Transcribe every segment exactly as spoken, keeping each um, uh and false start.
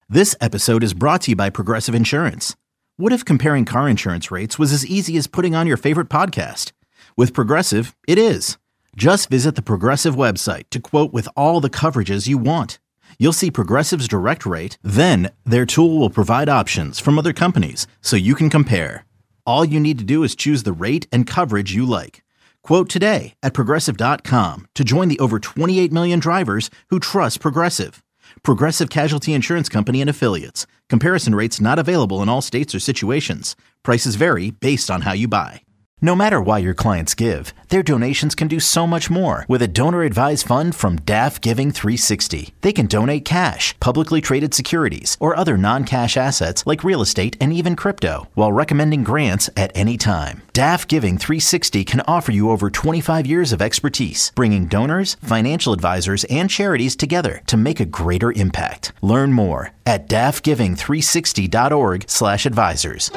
This episode is brought to you by Progressive Insurance. What if comparing car insurance rates was as easy as putting on your favorite podcast? With Progressive, it is. Just visit the Progressive website to quote with all the coverages you want. You'll see Progressive's direct rate, then their tool will provide options from other companies so you can compare. All you need to do is choose the rate and coverage you like. Quote today at progressive dot com to join the over twenty-eight million drivers who trust Progressive. Progressive Casualty Insurance Company and Affiliates. Comparison rates not available in all states or situations. Prices vary based on how you buy. No matter why your clients give, their donations can do so much more with a donor-advised fund from D A F Giving three sixty. They can donate cash, publicly traded securities, or other non-cash assets like real estate and even crypto, while recommending grants at any time. D A F Giving three sixty can offer you over twenty-five years of expertise, bringing donors, financial advisors, and charities together to make a greater impact. Learn more at D A F giving three sixty dot org slash advisors.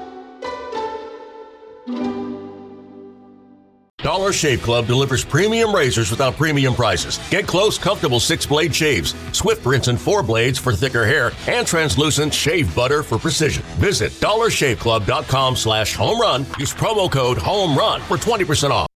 Dollar Shave Club delivers premium razors without premium prices. Get close, comfortable six-blade shaves, swift rinse and four blades for thicker hair, and translucent shave butter for precision. Visit dollar shave club dot com slash home run. Use promo code HOMERUN for twenty percent off.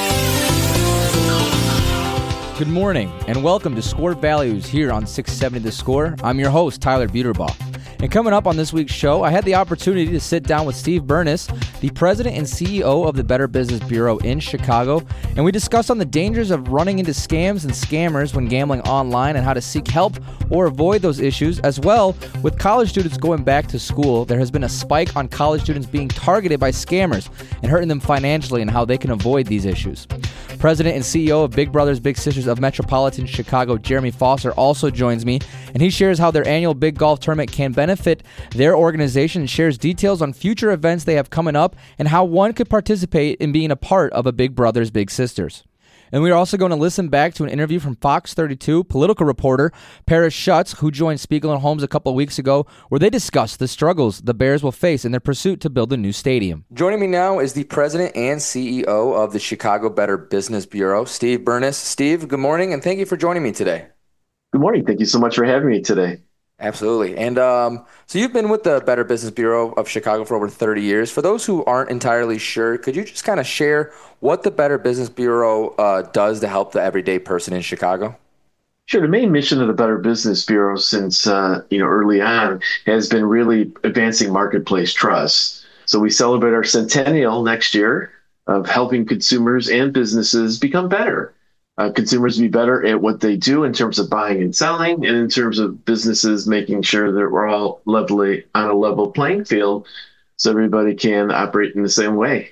Good morning, and welcome to Score Values here on six seventy The Score. I'm your host, Tyler Buterbaugh. And coming up on this week's show, I had the opportunity to sit down with Steve Bernis, the president and C E O of the Better Business Bureau in Chicago, and we discussed on the dangers of running into scams and scammers when gambling online and how to seek help or avoid those issues. As well, with college students going back to school, there has been a spike on college students being targeted by scammers and hurting them financially and how they can avoid these issues. President and C E O of Big Brothers Big Sisters of Metropolitan Chicago, Jeremy Foster, also joins me, and he shares how their annual Big Golf Tournament can benefit their organization and shares details on future events they have coming up and how one could participate in being a part of a Big Brothers Big Sisters. And we are also going to listen back to an interview from Fox thirty-two political reporter Paris Schutz, who joined Spiegel and Holmes a couple of weeks ago, where they discussed the struggles the Bears will face in their pursuit to build a new stadium. Joining me now is the president and C E O of the Chicago Better Business Bureau, Steve Bernis. Steve, good morning, and thank you for joining me today. Good morning. Thank you so much for having me today. Absolutely. And um, so you've been with the Better Business Bureau of Chicago for over thirty years. For those who aren't entirely sure, could you just kind of share what the Better Business Bureau uh, does to help the everyday person in Chicago? Sure. The main mission of the Better Business Bureau since uh, you know early on has been really advancing marketplace trust. So we celebrate our centennial next year of helping consumers and businesses become better. Uh, consumers be better at what they do in terms of buying and selling, and in terms of businesses making sure that we're all levelly on a level playing field so everybody can operate in the same way.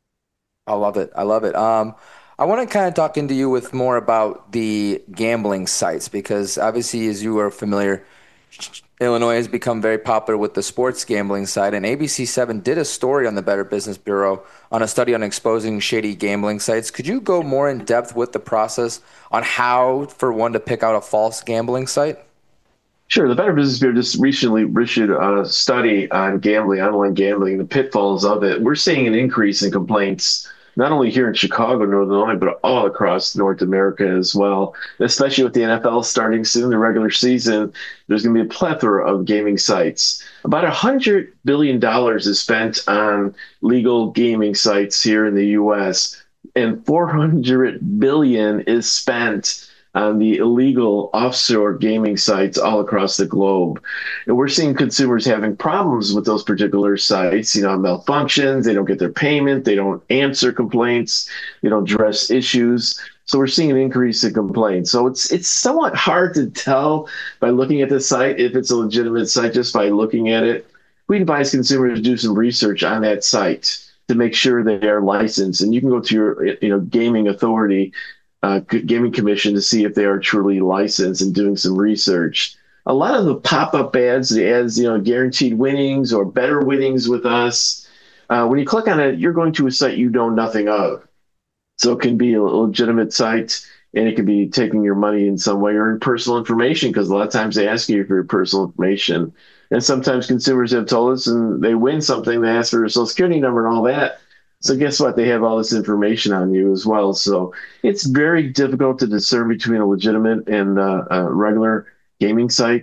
I love it. I love it. Um, I want to kind of talk into you with more about the gambling sites, because obviously, as you are familiar, Illinois has become very popular with the sports gambling side, and A B C seven did a story on the Better Business Bureau on a study on exposing shady gambling sites. Could you go more in depth with the process on how, for one, to pick out a false gambling site? Sure. The Better Business Bureau just recently issued a study on gambling, online gambling, the pitfalls of it. We're seeing an increase in complaints, not only here in Chicago, Northern Illinois, but all across North America as well, especially with the N F L starting soon, the regular season. There's going to be a plethora of gaming sites. About one hundred billion dollars is spent on legal gaming sites here in the U S, and four hundred billion dollars is spent on the illegal offshore gaming sites all across the globe. And we're seeing consumers having problems with those particular sites, you know, malfunctions, they don't get their payment, they don't answer complaints, they don't address issues. So we're seeing an increase in complaints. So it's it's somewhat hard to tell by looking at the site if it's a legitimate site just by looking at it. We advise consumers to do some research on that site to make sure they are licensed. And you can go to your you know gaming authority, uh, gaming commission to see if they are truly licensed and doing some research. A lot of the pop-up ads, the ads, you know, guaranteed winnings or better winnings with us, uh, when you click on it, you're going to a site you know nothing of. So it can be a legitimate site, and it can be taking your money in some way or in personal information, because a lot of times they ask you for your personal information. And sometimes consumers have told us, and they win something, they ask for your social security number and all that. So guess what? They have all this information on you as well. So it's very difficult to discern between a legitimate and uh, a regular gaming site.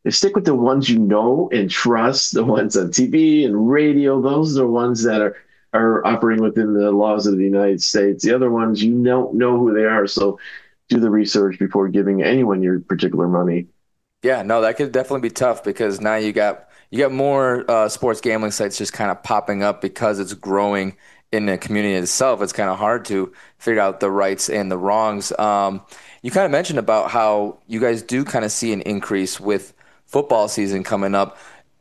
stick with the ones you know and trust, the ones on T V and radio. Those are the ones that are, are operating within the laws of the United States. The other ones, you don't know who they are. So do the research before giving anyone your particular money. Yeah, no, that could definitely be tough because now you got you got more uh, sports gambling sites just kind of popping up because it's growing in the community itself. It's kind of hard to figure out the rights and the wrongs. Um, you kind of mentioned about how you guys do kind of see an increase with football season coming up.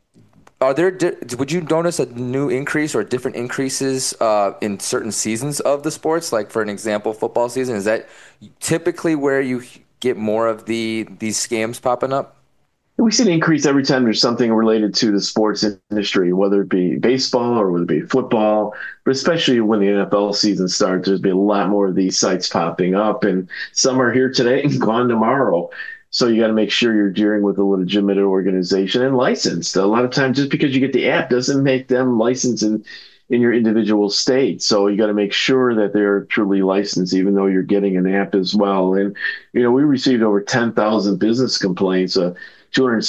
Are there? Would you notice a new increase or different increases uh, in certain seasons of the sports? Like for an example, football season, is that typically where you get more of the these scams popping up? We see an increase every time there's something related to the sports industry, whether it be baseball or whether it be football, but especially when the N F L season starts, there's been a lot more of these sites popping up, and some are here today and gone tomorrow. So you got to make sure you're dealing with a legitimate organization and licensed. A lot of times, just because you get the app doesn't make them licensed in, in your individual state. So you got to make sure that they're truly licensed, even though you're getting an app as well. And, you know, we received over ten thousand business complaints, a two hundred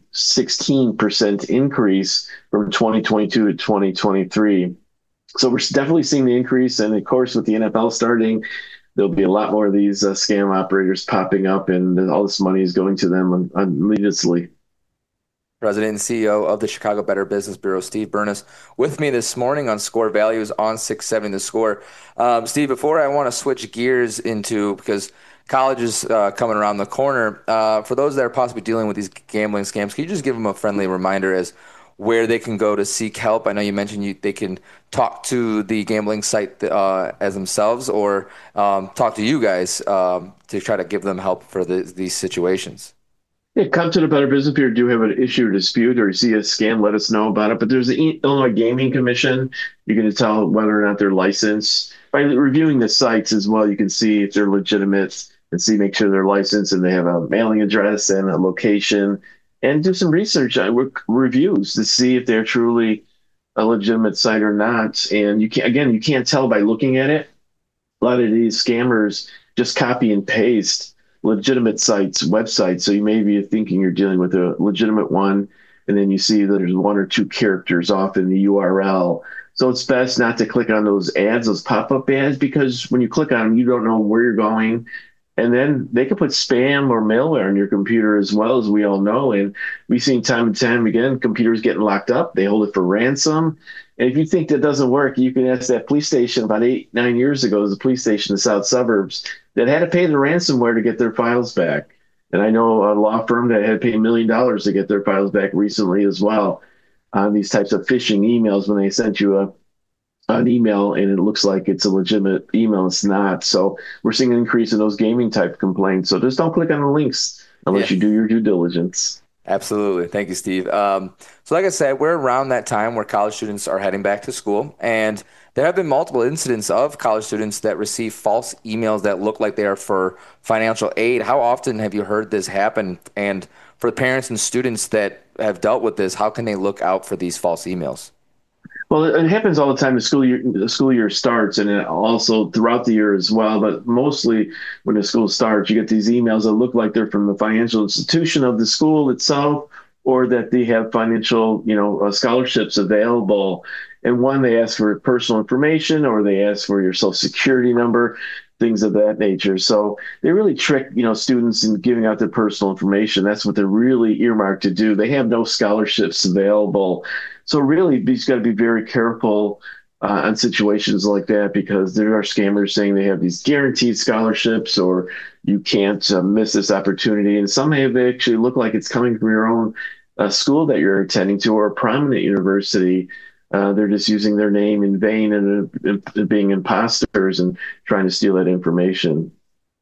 sixteen percent increase from twenty twenty-two to twenty twenty-three. So we're definitely seeing the increase. And of course, with the N F L starting, there'll be a lot more of these uh, scam operators popping up, and all this money is going to them needlessly. President and C E O of the Chicago Better Business Bureau, Steve Bernis, with me this morning on Score Values on six seventy The Score. Um, Steve, before I want to switch gears into, because college is uh, coming around the corner, uh, for those that are possibly dealing with these gambling scams, can you just give them a friendly reminder as where they can go to seek help? I know you mentioned you, they can talk to the gambling site uh, as themselves, or um, talk to you guys um, to try to give them help for the, these situations. Yeah, come to the Better Business Bureau. Do you have an issue or dispute, or you see a scam, let us know about it. But there's the Illinois Gaming Commission. You're going to tell whether or not they're licensed. By reviewing the sites as well, you can see if they're legitimate and see, make sure they're licensed and they have a mailing address and a location, and do some research on reviews to see if they're truly a legitimate site or not. And you can again, you can't tell by looking at it. A lot of these scammers just copy and paste legitimate sites, websites. So you may be thinking you're dealing with a legitimate one, and then you see that there's one or two characters off in the U R L. So it's best not to click on those ads, those pop-up ads, because when you click on them, you don't know where you're going. And then they can put spam or malware on your computer as well, as we all know. And we've seen time and time again, computers getting locked up. They hold it for ransom. And if you think that doesn't work, you can ask that police station about eight, nine years ago. There's a police station in the south suburbs that had to pay the ransomware to get their files back. And I know a law firm that had to pay a million dollars to get their files back recently as well on these types of phishing emails when they sent you a an email and it looks like it's a legitimate email. It's not. So we're seeing an increase in those gaming type complaints. So just don't click on the links unless yeah. you do your due diligence. Absolutely. Thank you, Steve. Um, so like I said, we're around that time where college students are heading back to school, and there have been multiple incidents of college students that receive false emails that look like they are for financial aid. How often have you heard this happen? And for the parents and students that have dealt with this, how can they look out for these false emails? Well, it happens all the time. The school year, the school year starts, and also throughout the year as well. But mostly when the school starts, you get these emails that look like they're from the financial institution of the school itself, or that they have financial, you know, uh, scholarships available. And one, they ask for personal information, or they ask for your social security number, things of that nature. So they really trick, you know, students in giving out their personal information. That's what they're really earmarked to do. They have no scholarships available. So really, you just got to be very careful uh, on situations like that, because there are scammers saying they have these guaranteed scholarships, or you can't uh, miss this opportunity. And some have actually look like it's coming from your own uh, school that you're attending to, or a prominent university. Uh, they're just using their name in vain and uh, being imposters and trying to steal that information.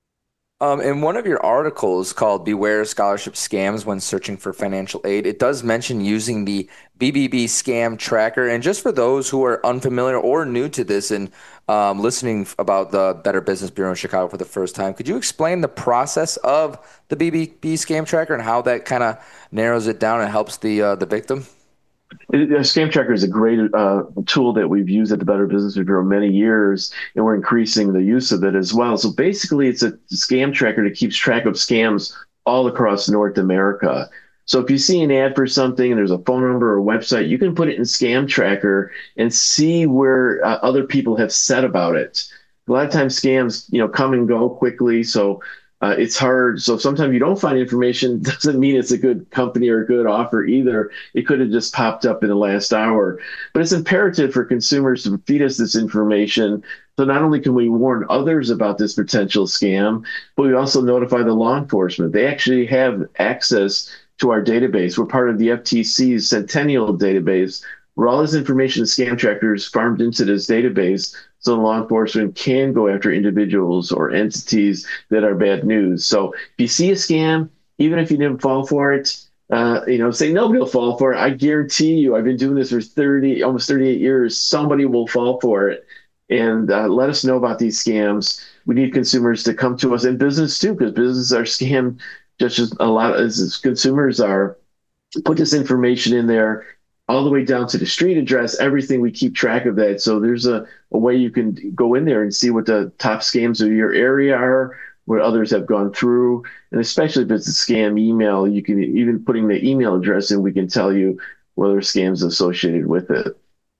Um, in one of your articles called Beware Scholarship Scams When Searching for Financial Aid, it does mention using the B B B Scam Tracker. And just for those who are unfamiliar or new to this and um, listening about the Better Business Bureau in Chicago for the first time, could you explain the process of the B B B Scam Tracker and how that kind of narrows it down and helps the uh, the victim? It, uh, Scam Tracker is a great uh, tool that we've used at the Better Business Bureau many years, and we're increasing the use of it as well. So basically, it's a scam tracker that keeps track of scams all across North America. So if you see an ad for something and there's a phone number or a website, you can put it in Scam Tracker and see where uh, other people have said about it. A lot of times scams, you know, come and go quickly. So uh, it's hard. So sometimes you don't find information, doesn't mean it's a good company or a good offer either. It could have just popped up in the last hour. But it's imperative for consumers to feed us this information. So not only can we warn others about this potential scam, but we also notify the law enforcement. They actually have access to our database. We're part of the F T C's Centennial database, where all this information, Scam Tracker, is farmed into this database, so law enforcement can go after individuals or entities that are bad news. So if you see a scam, even if you didn't fall for it, uh, you know, say nobody will fall for it. I guarantee you, I've been doing this for thirty, almost thirty-eight years. Somebody will fall for it. And uh, let us know about these scams. We need consumers to come to us, and business too, because businesses are scammed just as a lot as, as consumers are. Put this information in there, all the way down to the street address, everything. We keep track of that. So there's a, a way you can go in there and see what the top scams of your area are, what others have gone through. And especially if it's a scam email, you can even putting the email address in, we can tell you whether scams associated with it.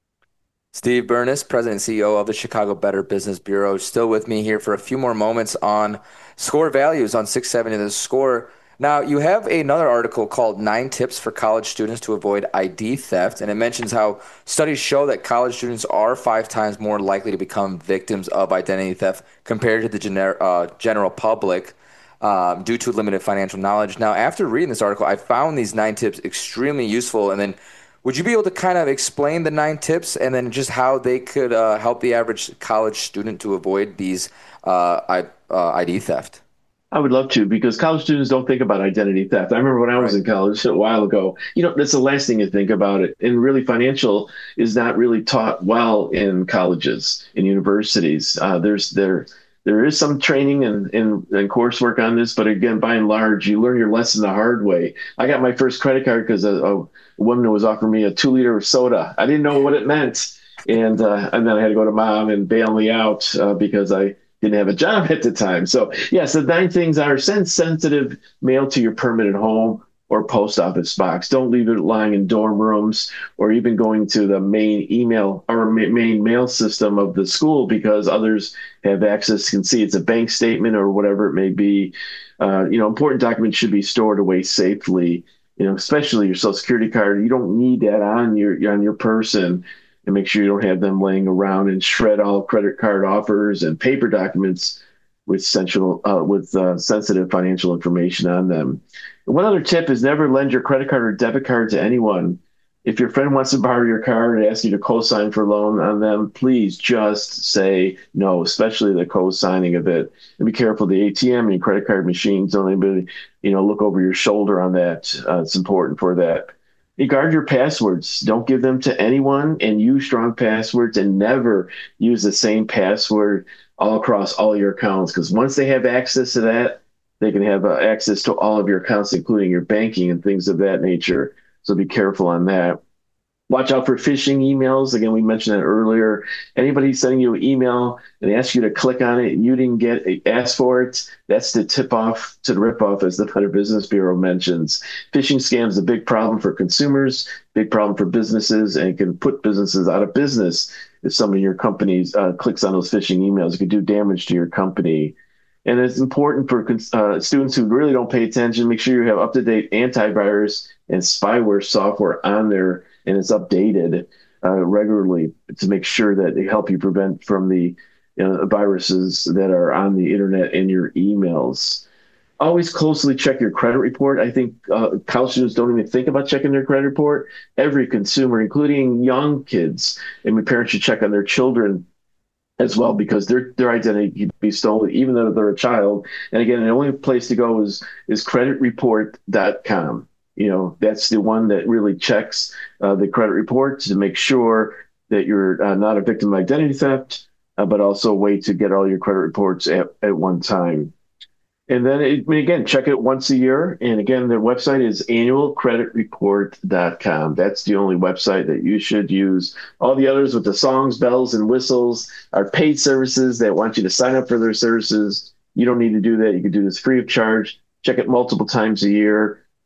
Steve Bernis, President and C E O of the Chicago Better Business Bureau, still with me here for a few more moments on Score Values on six seventy The Score. Now, you have another article called Nine Tips for College Students to Avoid I D Theft, and it mentions how studies show that college students are five times more likely to become victims of identity theft compared to the gener- uh, general public um, due to limited financial knowledge. Now, after reading this article, I found these nine tips extremely useful, and then would you be able to kind of explain the nine tips and then just how they could uh, help the average college student to avoid these uh, I, uh, I D theft? I would love to, because college students don't think about identity theft. I remember when I was Right. in college a while ago, you know, that's the last thing you think about it. And really, financial is not really taught well in colleges, in universities. Uh, there's there there is some training and, and, and coursework on this, but again, by and large, you learn your lesson the hard way. I got my first credit card because a, a woman was offering me a two liter of soda. I didn't know what it meant. And, uh, and then I had to go to mom and bail me out uh, because I didn't have a job at the time. So yes, the nine things are: send sensitive mail to your permanent home or post office box. Don't leave it lying in dorm rooms or even going to the main email or ma- main mail system of the school, because others have access, can see it's a bank statement or whatever it may be. Uh, you know, important documents should be stored away safely. You know, especially your Social Security card. You don't need that on your on your person. And make sure you don't have them laying around, and shred all credit card offers and paper documents with central uh, with uh, sensitive financial information on them. And one other tip is never lend your credit card or debit card to anyone. If your friend wants to borrow your card and ask you to co-sign for a loan on them, please just say no, especially the co-signing of it. And be careful, the A T M and credit card machines. Don't anybody, you know, look over your shoulder on that. Uh, it's important for that. You guard your passwords. Don't give them to anyone, and use strong passwords, and never use the same password all across all your accounts, because once they have access to that, they can have uh, access to all of your accounts, including your banking and things of that nature. So be careful on that. Watch out for phishing emails. Again, we mentioned that earlier. Anybody sending you an email and ask you to click on it and you didn't get ask for it, that's the tip off to the rip off, as the Better Business Bureau mentions. Phishing scams is a big problem for consumers, big problem for businesses, and can put businesses out of business if some of your companies uh, clicks on those phishing emails. It could do damage to your company. And it's important for uh, students who really don't pay attention. Make sure you have up-to-date antivirus and spyware software on there, and it's updated uh, regularly to make sure that they help you prevent from the you know, viruses that are on the internet and your emails. Always closely check your credit report. I think uh, college students don't even think about checking their credit report. Every consumer, including young kids, and parents should check on their children as well, because their their identity can be stolen even though they're a child. And again, the only place to go is is credit report dot com. You know, that's the one that really checks uh, the credit reports to make sure that you're uh, not a victim of identity theft, uh, but also a way to get all your credit reports at, at one time. And then, it, I mean, again, check it once a year. And again, their website is annual credit report dot com. That's the only website that you should use. All the others with the songs, bells, and whistles are paid services that want you to sign up for their services. You don't need to do that. You can do this free of charge. Check it multiple times a year.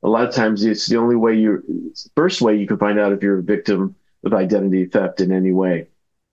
a lot of times it's the only way you, first way you can find out if you're a victim of identity theft in any way.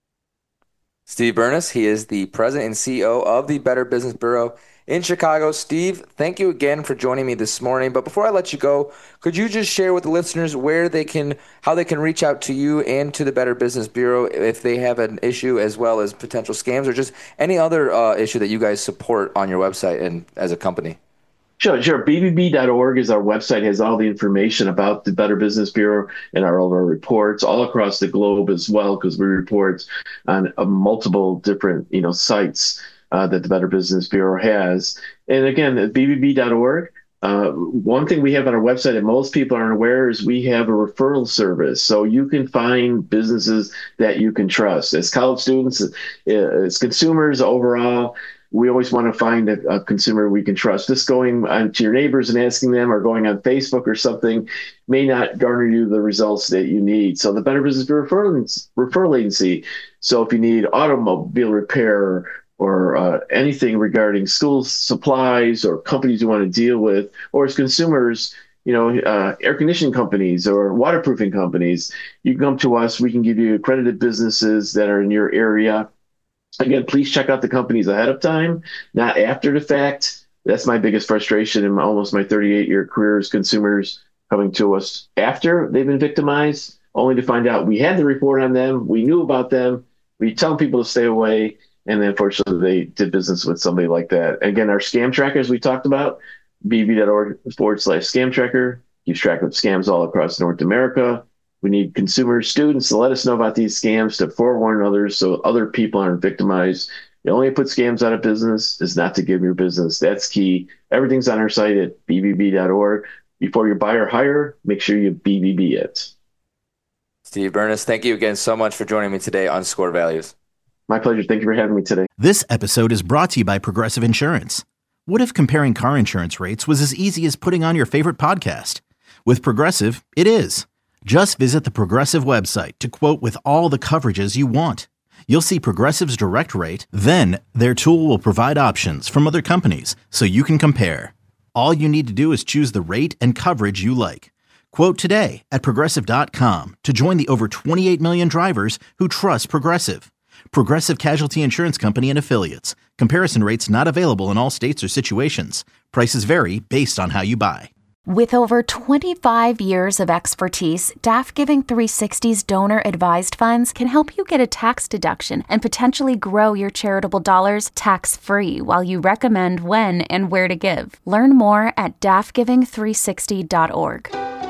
Steve Bernis, he is the president and C E O of the Better Business Bureau in Chicago. Steve, thank you again for joining me this morning. But before I let you go, could you just share with the listeners where they can, how they can reach out to you and to the Better Business Bureau if they have an issue, as well as potential scams or just any other uh, issue that you guys support on your website and as a company? Sure, sure. B B B dot org is our website, has all the information about the Better Business Bureau and our, all of our reports all across the globe as well, because we report on uh, multiple different, you know, sites uh, that the Better Business Bureau has. And again, at B B B dot org, uh, one thing we have on our website that most people aren't aware is we have a referral service. So you can find businesses that you can trust. As college students, as consumers overall, we always want to find a, a consumer we can trust. Just going on to your neighbors and asking them, or going on Facebook or something, may not garner you the results that you need. So the Better Business Bureau referral, referral agency. So if you need automobile repair or uh, anything regarding school supplies or companies you want to deal with, or as consumers, you know, uh, air conditioning companies or waterproofing companies, you can come to us. We can give you accredited businesses that are in your area. Again, please check out the companies ahead of time, not after the fact. That's my biggest frustration in my, almost my thirty-eight year career, is consumers coming to us after they've been victimized, only to find out we had the report on them, we knew about them, we tell people to stay away, and then unfortunately they did business with somebody like that. Again, our scam trackers we talked about, B B B dot org forward slash scam tracker, keeps track of scams all across North America. We need consumers, students to let us know about these scams, to forewarn others so other people aren't victimized. The only way to put scams out of business is not to give your business. That's key. Everything's on our site at B B B dot org. Before you buy or hire, make sure you B B B it. Steve Bernis, thank you again so much for joining me today on Score Values. My pleasure. Thank you for having me today. This episode is brought to you by Progressive Insurance. What if comparing car insurance rates was as easy as putting on your favorite podcast? With Progressive, it is. Just visit the Progressive website to quote with all the coverages you want. You'll see Progressive's direct rate, then their tool will provide options from other companies so you can compare. All you need to do is choose the rate and coverage you like. Quote today at Progressive dot com to join the over twenty-eight million drivers who trust Progressive. Progressive Casualty Insurance Company and Affiliates. Comparison rates not available in all states or situations. Prices vary based on how you buy. With over twenty-five years of expertise, D A F Giving three sixty's donor-advised funds can help you get a tax deduction and potentially grow your charitable dollars tax-free while you recommend when and where to give. Learn more at D A F giving three sixty dot org.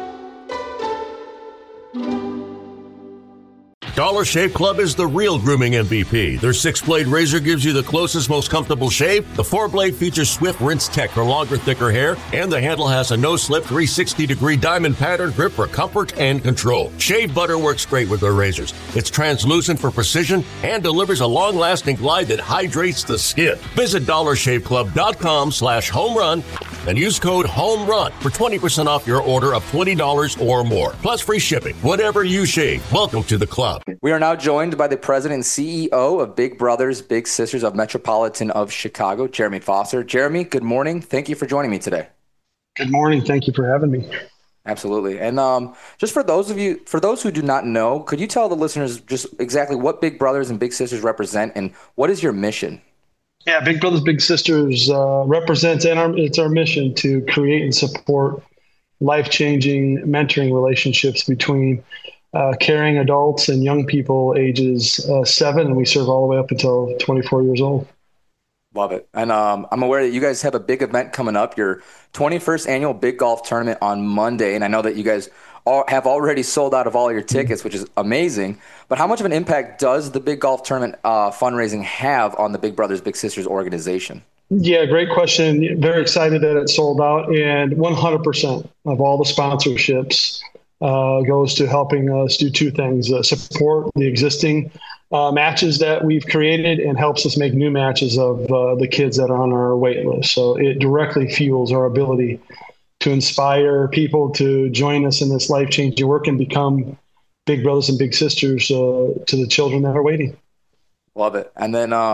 Dollar Shave Club is the real grooming M V P. Their six-blade razor gives you the closest, most comfortable shave. The four-blade features swift rinse tech for longer, thicker hair, and the handle has a no-slip three hundred sixty degree diamond pattern grip for comfort and control. Shave butter works great with their razors. It's translucent for precision and delivers a long-lasting glide that hydrates the skin. Visit dollar shave club dot com slash home run and use code HOMERUN for twenty percent off your order of twenty dollars or more, plus free shipping. Whatever you shave, welcome to the club. We are now joined by the president and C E O of Big Brothers Big Sisters of Metropolitan of Chicago, Jeremy Foster. Jeremy, good morning. Thank you for joining me today. Good morning. Thank you for having me. Absolutely. And um, just for those of you, for those who do not know, could you tell the listeners just exactly what Big Brothers and Big Sisters represent and what is your mission? Yeah, Big Brothers Big Sisters uh, represents, and our, it's our mission to create and support life-changing mentoring relationships between Uh, caring adults and young people ages uh, seven, and we serve all the way up until twenty-four years old. Love it. And um, I'm aware that you guys have a big event coming up, your twenty-first annual Big Golf Tournament on Monday. And I know that you guys all have already sold out of all your tickets, which is amazing. But how much of an impact does the Big Golf Tournament uh, fundraising have on the Big Brothers Big Sisters organization? Yeah, great question. Very excited that it sold out, and one hundred percent of all the sponsorships Uh, goes to helping us do two things: uh, support the existing uh, matches that we've created, and helps us make new matches of uh, the kids that are on our wait list. So it directly fuels our ability to inspire people to join us in this life-changing work and become big brothers and big sisters uh, to the children that are waiting. Love it. And then um,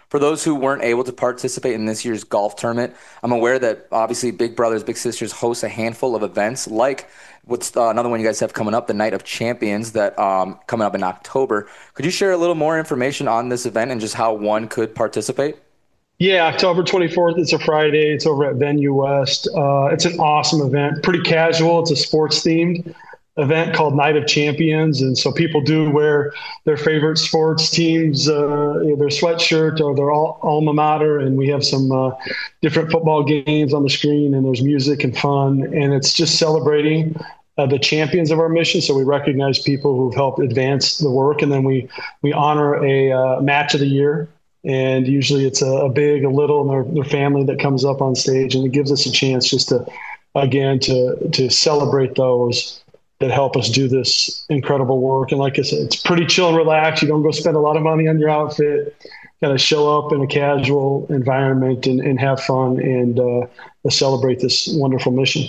For those who weren't able to participate in this year's golf tournament, I'm aware that obviously Big Brothers Big Sisters hosts a handful of events, like what's uh, another one you guys have coming up, the Night of Champions, that um, coming up in October. Could you share a little more information on this event and just how one could participate? Yeah, October twenty-fourth, it's a Friday. It's over at Venue West. Uh, it's an awesome event, pretty casual. It's a sports-themed event called Night of Champions. And so people do wear their favorite sports teams, uh, their sweatshirt or their al- alma mater. And we have some uh, different football games on the screen, and there's music and fun. And it's just celebrating uh, the champions of our mission. So we recognize people who've helped advance the work. And then we, we honor a uh, match of the year. And usually it's a, a big, a little, and their, their family that comes up on stage. And it gives us a chance just to, again, to to celebrate those that help us do this incredible work. And like I said, it's pretty chill and relaxed. You don't go spend a lot of money on your outfit. Got to show up in a casual environment and, and have fun and uh, celebrate this wonderful mission.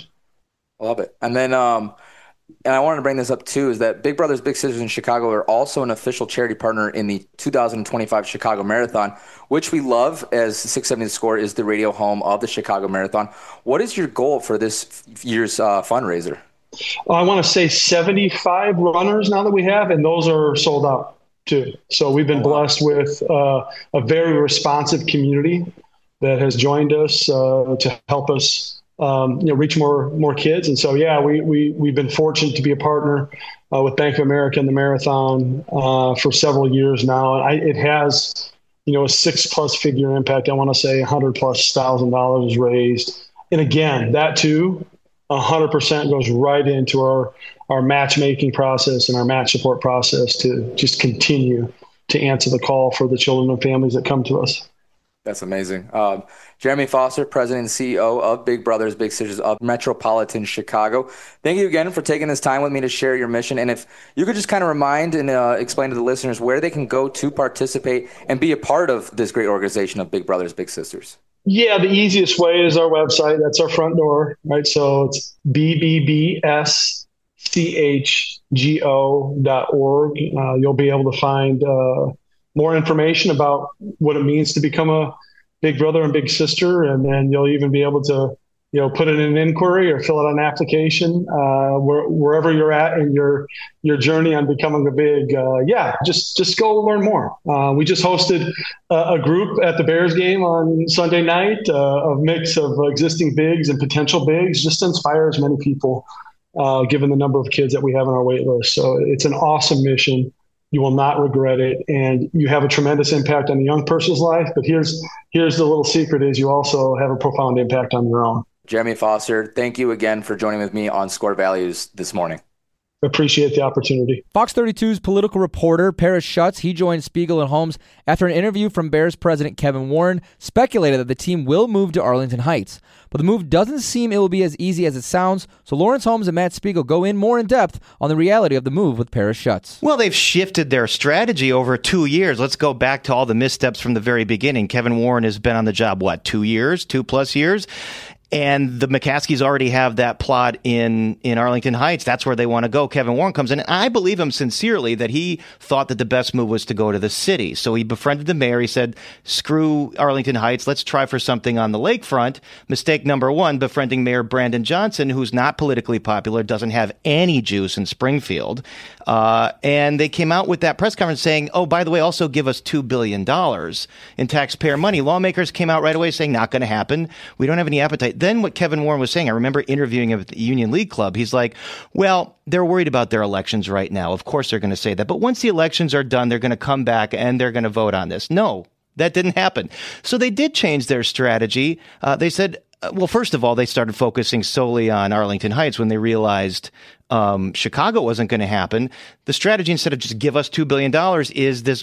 I love it. And then, um, and I wanted to bring this up too, is that Big Brothers Big Sisters in Chicago are also an official charity partner in the two thousand twenty-five Chicago Marathon, which we love, as six seventy The Score is the radio home of the Chicago Marathon. What is your goal for this year's uh, fundraiser? I want to say seventy-five runners now that we have, and those are sold out too. So we've been blessed with uh, a very responsive community that has joined us uh, to help us Um, you know, reach more more kids. And so, yeah, we, we, we've been fortunate to be a partner uh, with Bank of America in the marathon uh, for several years now. And I, it has, you know, a six plus figure impact. I want to say one hundred plus thousand dollars raised. And again, that too, one hundred percent goes right into our, our matchmaking process and our match support process to just continue to answer the call for the children and families that come to us. That's amazing. Um, Jeremy Foster, President and C E O of Big Brothers Big Sisters of Metropolitan Chicago. Thank you again for taking this time with me to share your mission. And if you could just kind of remind and uh, explain to the listeners where they can go to participate and be a part of this great organization of Big Brothers Big Sisters. Yeah, the easiest way is our website. That's our front door, right? So it's B B B S C H G O dot org. Uh, you'll be able to find uh, more information about what it means to become a big brother and big sister. And then you'll even be able to, you know, put it in an inquiry or fill out an application uh, where, wherever you're at in your your journey on becoming a big. Uh, yeah, just just go learn more. Uh, we just hosted a, a group at the Bears game on Sunday night, uh, a mix of existing bigs and potential bigs, just to inspire as many people, uh, given the number of kids that we have on our wait list. So it's an awesome mission. You will not regret it, and you have a tremendous impact on a young person's life. But here's here's the little secret: is you also have a profound impact on your own. Jeremy Foster, thank you again for joining with me on Score Values this morning. Appreciate the opportunity. Fox thirty-two's political reporter, Paris Schutz, he joined Spiegel and Holmes after an interview from Bears president Kevin Warren speculated that the team will move to Arlington Heights. But the move doesn't seem it will be as easy as it sounds, so Lawrence Holmes and Matt Spiegel go in more in depth on the reality of the move with Paris Schutz. Well, they've shifted their strategy over two years. Let's go back to all the missteps from the very beginning. Kevin Warren has been on the job, what, two years, two plus years? And the McCaskies already have that plot in, in Arlington Heights. That's where they want to go. Kevin Warren comes in. And I believe him sincerely that he thought that the best move was to go to the city. So he befriended the mayor. He said, screw Arlington Heights. Let's try for something on the lakefront. Mistake number one, befriending Mayor Brandon Johnson, who's not politically popular, doesn't have any juice in Springfield. Uh, and they came out with that press conference saying, oh, by the way, also give us two billion dollars in taxpayer money. Lawmakers came out right away saying, not going to happen. We don't have any appetite. Then what Kevin Warren was saying, I remember interviewing him at the Union League Club. He's like, well, they're worried about their elections right now. Of course they're going to say that. But once the elections are done, they're going to come back and they're going to vote on this. No, that didn't happen. So they did change their strategy. Uh, they said, uh, well, first of all, they started focusing solely on Arlington Heights when they realized Um, Chicago wasn't going to happen. The strategy, instead of just give us two billion dollars, is this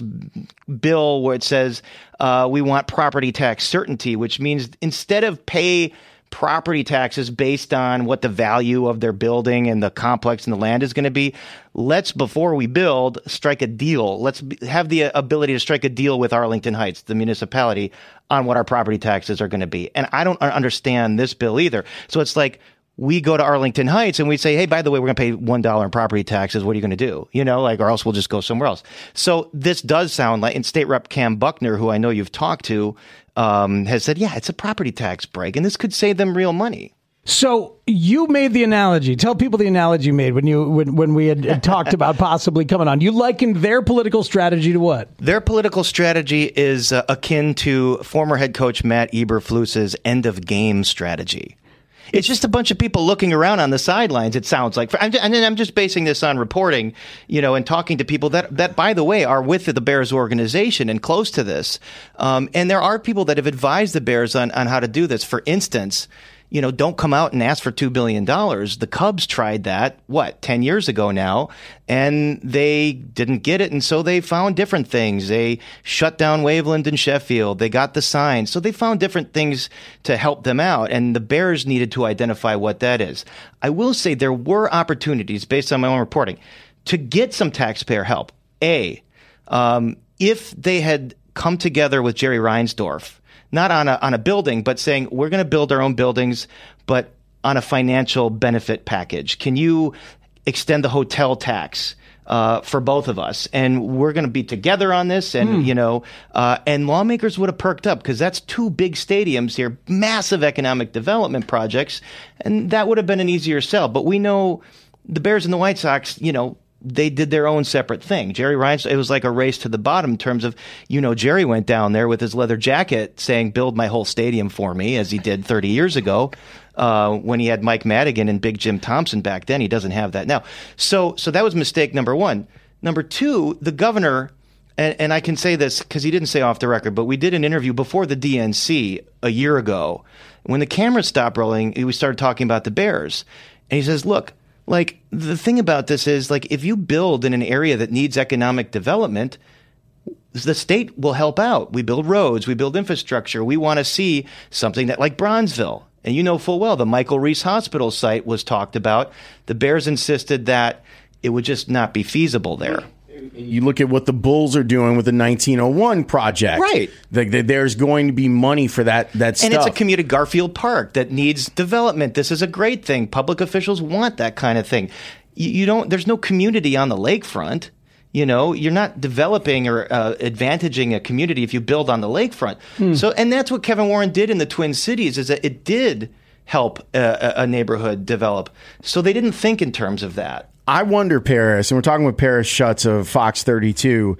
bill where it says uh, we want property tax certainty, which means instead of pay property taxes based on what the value of their building and the complex and the land is going to be, let's, before we build, strike a deal. Let's have the ability to strike a deal with Arlington Heights, the municipality, on what our property taxes are going to be. And I don't understand this bill either. So it's like, we go to Arlington Heights and we say, hey, by the way, we're going to pay one dollar in property taxes. What are you going to do? You know, like, or else we'll just go somewhere else. So this does sound like, and State Rep Cam Buckner, who I know you've talked to, um, has said, yeah, it's a property tax break, and this could save them real money. So you made the analogy. Tell people the analogy you made when you when, when we had, had talked about possibly coming on. You likened their political strategy to what? Their political strategy is uh, akin to former head coach Matt Eberflus's end of game strategy. It's just a bunch of people looking around on the sidelines, it sounds like. And I'm just basing this on reporting, you know, and talking to people that, that by the way, are with the Bears organization and close to this. Um, and there are people that have advised the Bears on, on how to do this. For instance, you know, don't come out and ask for two billion dollars. The Cubs tried that, what, ten years ago now, and they didn't get it. And so they found different things. They shut down Waveland and Sheffield. They got the sign. So they found different things to help them out. And the Bears needed to identify what that is. I will say there were opportunities, based on my own reporting, to get some taxpayer help. A, um, if they had come together with Jerry Reinsdorf, not on a on a building, but saying we're going to build our own buildings, but on a financial benefit package. Can you extend the hotel tax uh, for both of us? And we're going to be together on this. And, mm. you know, uh, and lawmakers would have perked up because that's two big stadiums here, massive economic development projects. And that would have been an easier sell. But we know the Bears and the White Sox, you know, they did their own separate thing. Jerry Reinsdorf, it was like a race to the bottom in terms of, you know, Jerry went down there with his leather jacket saying, build my whole stadium for me, as he did thirty years ago uh, when he had Mike Madigan and Big Jim Thompson back then. He doesn't have that now. So so that was mistake number one. Number two, the governor, and, and I can say this because he didn't say off the record, but we did an interview before the D N C a year ago. When the cameras stopped rolling, we started talking about the Bears. And he says, look, like, the thing about this is, like, if you build in an area that needs economic development, the state will help out. We build roads, we build infrastructure. We want to see something that, like Bronzeville. And you know full well the Michael Reese Hospital site was talked about. The Bears insisted that it would just not be feasible there. You look at what the Bulls are doing with the nineteen oh one project. Right. The, the, there's going to be money for that, that stuff. And it's a community, Garfield Park, that needs development. This is a great thing. Public officials want that kind of thing. You, you don't. There's no community on the lakefront. You know, you're not developing or uh, advantaging a community if you build on the lakefront. Hmm. So, and that's what Kevin Warren did in the Twin Cities, is that it did help a, a neighborhood develop. So they didn't think in terms of that. I wonder, Paris, and we're talking with Paris Schutz of Fox thirty-two,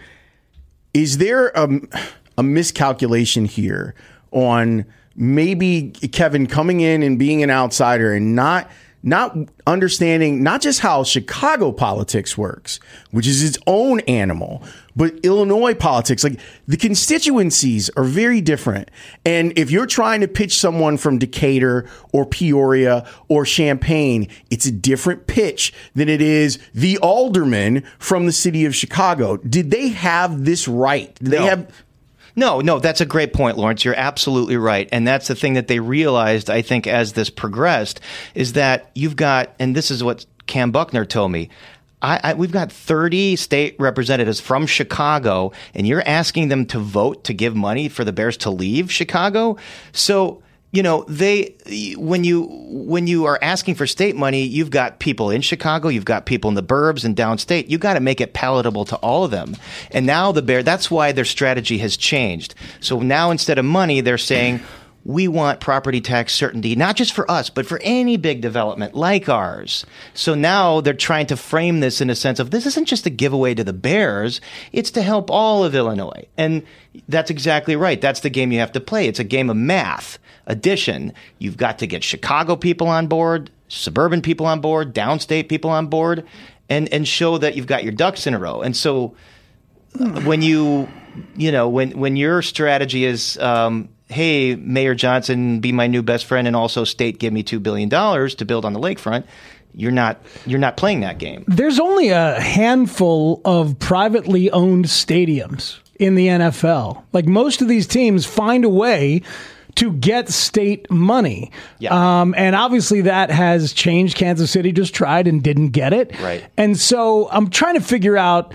is there a, a miscalculation here on maybe Kevin coming in and being an outsider and not not understanding not just how Chicago politics works, which is its own animal, but Illinois politics? Like, the constituencies are very different. And if you're trying to pitch someone from Decatur or Peoria or Champaign, it's a different pitch than it is the alderman from the city of Chicago. Did they have this right? Did they no. have... No, no, that's a great point, Lawrence. You're absolutely right. And that's the thing that they realized, I think, as this progressed, is that you've got, and this is what Cam Buckner told me, I, I, we've got thirty state representatives from Chicago, and you're asking them to vote to give money for the Bears to leave Chicago? So, you know, they when you when you are asking for state money, you've got people in Chicago, you've got people in the burbs and downstate. You've got to make it palatable to all of them. And now the Bear, that's why their strategy has changed. So now instead of money, they're saying, we want property tax certainty, not just for us, but for any big development like ours. So now they're trying to frame this in a sense of, this isn't just a giveaway to the Bears, it's to help all of Illinois. And that's exactly right. That's the game you have to play. It's a game of math. Addition, you've got to get Chicago people on board, suburban people on board, downstate people on board, and, and show that you've got your ducks in a row. And so uh, when you, you know, when, when your strategy is, um, hey, Mayor Johnson, be my new best friend, and also state, give me two billion dollars to build on the lakefront, you're not you're not playing that game. There's only a handful of privately owned stadiums in the N F L. Like, most of these teams find a way to get state money. Yeah. Um, and obviously that has changed. Kansas City just tried and didn't get it. Right. And so I'm trying to figure out,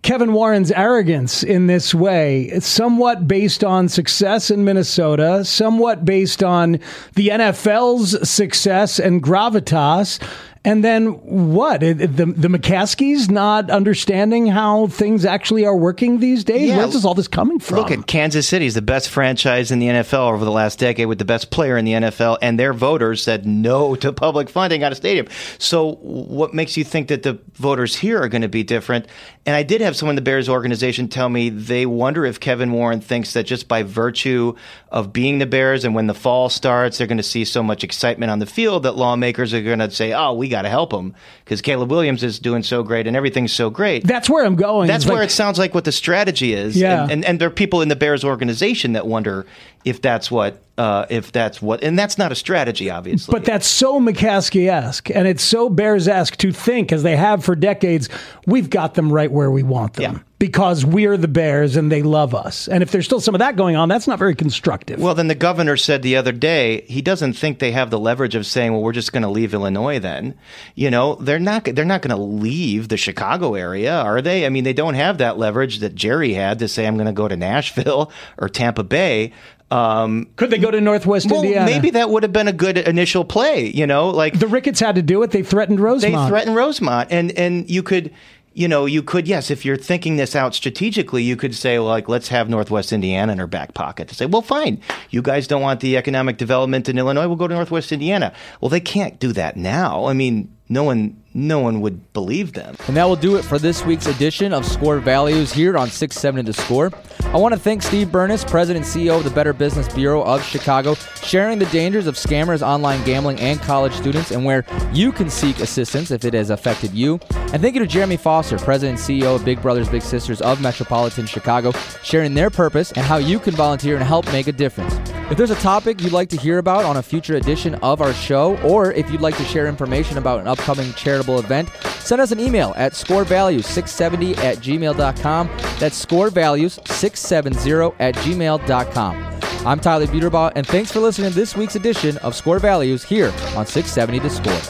Kevin Warren's arrogance in this way. It's somewhat based on success in Minnesota, somewhat based on the N F L's success and gravitas. And then what? The, the McCaskies not understanding how things actually are working these days? Yeah. Where's this, all this coming from? Look at Kansas City is the best franchise in the N F L over the last decade with the best player in the N F L, and their voters said no to public funding at a stadium. So what makes you think that the voters here are going to be different? And I did have someone in the Bears organization tell me they wonder if Kevin Warren thinks that just by virtue of being the Bears and when the fall starts, they're going to see so much excitement on the field that lawmakers are going to say, oh, we got to help him because Caleb Williams is doing so great and everything's so great. That's where I'm going. That's it's where like, it sounds like what the strategy is. Yeah. And, and, and there are people in the Bears organization that wonder if that's what, uh, if that's what, and that's not a strategy, obviously. But that's so McCaskey-esque, and it's so Bears-esque to think, as they have for decades, we've got them right where we want them. Yeah. Because we're the Bears and they love us. And if there's still some of that going on, that's not very constructive. Well, then the governor said the other day he doesn't think they have the leverage of saying, well, we're just going to leave Illinois then. You know, they're not they're not going to leave the Chicago area, are they? I mean, they don't have that leverage that Jerry had to say, I'm going to go to Nashville or Tampa Bay. Um, Could they go to Northwest well, Indiana? Maybe that would have been a good initial play, you know, like the Ricketts had to do it. They threatened Rosemont. They threatened Rosemont. And, and you could, you know, you could, yes, if you're thinking this out strategically, you could say, well, like, let's have Northwest Indiana in our back pocket to say, well, fine, you guys don't want the economic development in Illinois, we'll go to Northwest Indiana. Well, they can't do that now. I mean, no one no one would believe them. And that will do it for this week's edition of Score Values here on six seventy The Score. I want to thank Steve Burness, President and C E O of the Better Business Bureau of Chicago, sharing the dangers of scammers, online gambling, and college students, and where you can seek assistance if it has affected you. And thank you to Jeremy Foster, President and C E O of Big Brothers Big Sisters of Metropolitan Chicago, sharing their purpose and how you can volunteer and help make a difference. If there's a topic you'd like to hear about on a future edition of our show, or if you'd like to share information about an upcoming charitable event, send us an email at scorevalues six seventy at gmail dot com. That's scorevalues six seventy at gmail dot com. I'm Tyler Buterbaugh, and thanks for listening to this week's edition of Score Values here on six seventy The Score.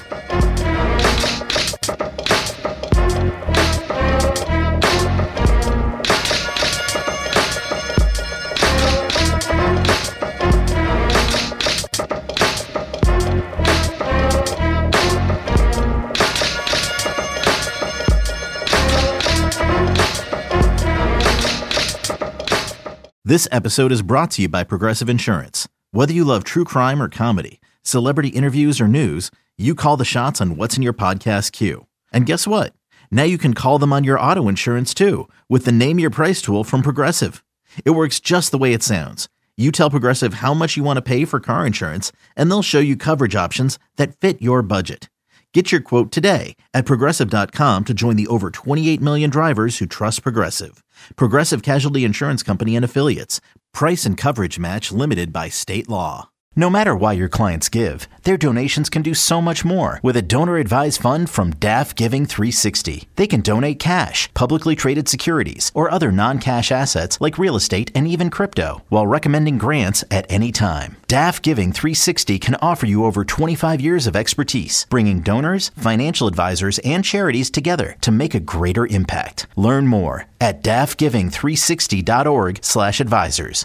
This episode is brought to you by Progressive Insurance. Whether you love true crime or comedy, celebrity interviews or news, you call the shots on what's in your podcast queue. And guess what? Now you can call them on your auto insurance too with the Name Your Price tool from Progressive. It works just the way it sounds. You tell Progressive how much you want to pay for car insurance, and they'll show you coverage options that fit your budget. Get your quote today at Progressive dot com to join the over twenty-eight million drivers who trust Progressive. Progressive Casualty Insurance Company and Affiliates. Price and coverage match limited by state law. No matter why your clients give, their donations can do so much more with a donor-advised fund from D A F Giving three sixty. They can donate cash, publicly traded securities, or other non-cash assets like real estate and even crypto, while recommending grants at any time. D A F Giving three sixty can offer you over twenty-five years of expertise, bringing donors, financial advisors, and charities together to make a greater impact. Learn more at D A F giving three sixty dot org slash advisors.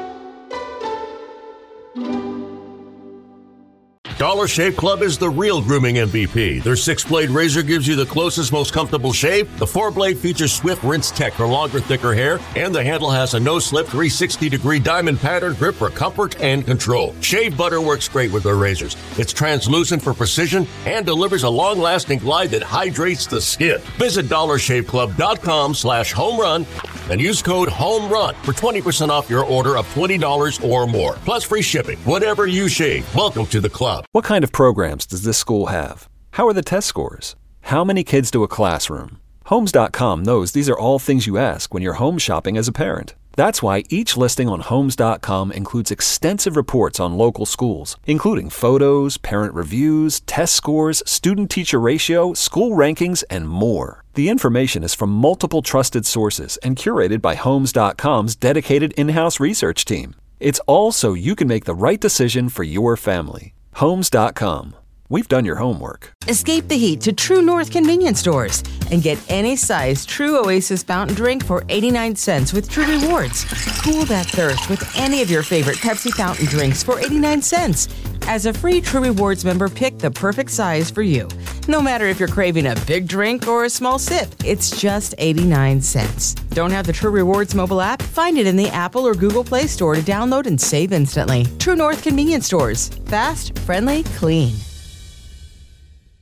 Dollar Shave Club is the real grooming M V P. Their six-blade razor gives you the closest, most comfortable shave. The four-blade features Swift Rinse Tech for longer, thicker hair, and the handle has a no-slip three hundred sixty degree diamond pattern grip for comfort and control. Shave butter works great with their razors. It's translucent for precision and delivers a long-lasting glide that hydrates the skin. Visit dollar shave club dot com slash home run and use code HOMERUN for twenty percent off your order of twenty dollars or more, plus free shipping. Whatever you shave, welcome to the club. What kind of programs does this school have? How are the test scores? How many kids do a classroom? Homes dot com knows these are all things you ask when you're home shopping as a parent. That's why each listing on Homes dot com includes extensive reports on local schools, including photos, parent reviews, test scores, student-teacher ratio, school rankings, and more. The information is from multiple trusted sources and curated by Homes dot com's dedicated in-house research team. It's all so you can make the right decision for your family. Homes dot com. We've done your homework. Escape the heat to True North convenience stores and get any size True Oasis fountain drink for eighty-nine cents with True Rewards. Cool that thirst with any of your favorite Pepsi fountain drinks for eighty-nine cents. As a free True Rewards member, pick the perfect size for you. No matter if you're craving a big drink or a small sip, it's just eighty-nine cents. Don't have the True Rewards mobile app? Find it in the Apple or Google Play Store to download and save instantly. True North convenience stores. Fast, friendly, clean.